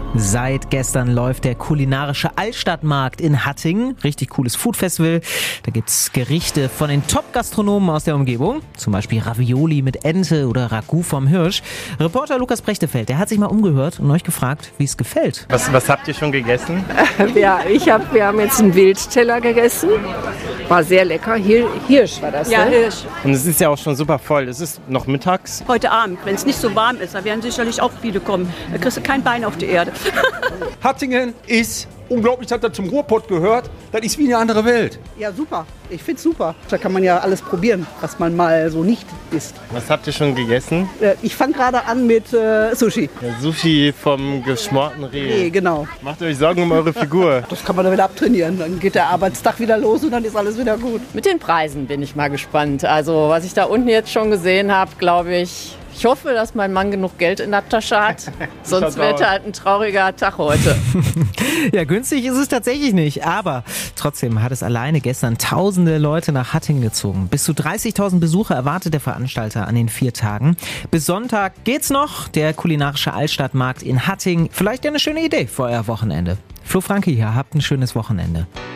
Seit gestern läuft der kulinarische Altstadtmarkt in Hattingen. Richtig cooles Foodfestival. Da gibt's Gerichte von den Top-Gastronomen aus der Umgebung. Zum Beispiel Ravioli mit Ente oder Ragout vom Hirsch. Reporter Lukas Brechtefeld, der hat sich mal umgehört und euch gefragt, wie es gefällt. Was habt ihr schon gegessen? Wir haben jetzt einen Wildteller gegessen. War sehr lecker. Hirsch war das, Ja, ne? Hirsch. Und es ist ja auch schon super voll. Es ist noch mittags. Heute Abend, wenn es nicht so warm ist, da werden sicherlich auch viele kommen. Da kriegst du kein Bein auf die Erde. Hattingen ist unglaublich, dass das zum Ruhrpott gehört. Das ist wie eine andere Welt. Ja, super. Ich find's super. Da kann man ja alles probieren, was man mal so nicht isst. Was habt ihr schon gegessen? Ich fange gerade an mit Sushi. Ja, Sushi vom geschmorten Reh. Genau. Macht euch Sorgen um eure Figur. Das kann man dann wieder abtrainieren. Dann geht der Arbeitstag wieder los und dann ist alles wieder gut. Mit den Preisen bin ich mal gespannt. Also was ich da unten jetzt schon gesehen habe, glaube ich, ich hoffe, dass mein Mann genug Geld in der Tasche hat. Sonst wird halt ein trauriger Tag heute. Ja, günstig ist es tatsächlich nicht, aber trotzdem hat es alleine gestern tausende Leute nach Hattingen gezogen. Bis zu 30.000 Besucher erwartet der Veranstalter an den 4 Tagen. Bis Sonntag geht's noch, der kulinarische Altstadtmarkt in Hattingen. Vielleicht ja eine schöne Idee für euer Wochenende. Flo Franke hier, habt ein schönes Wochenende.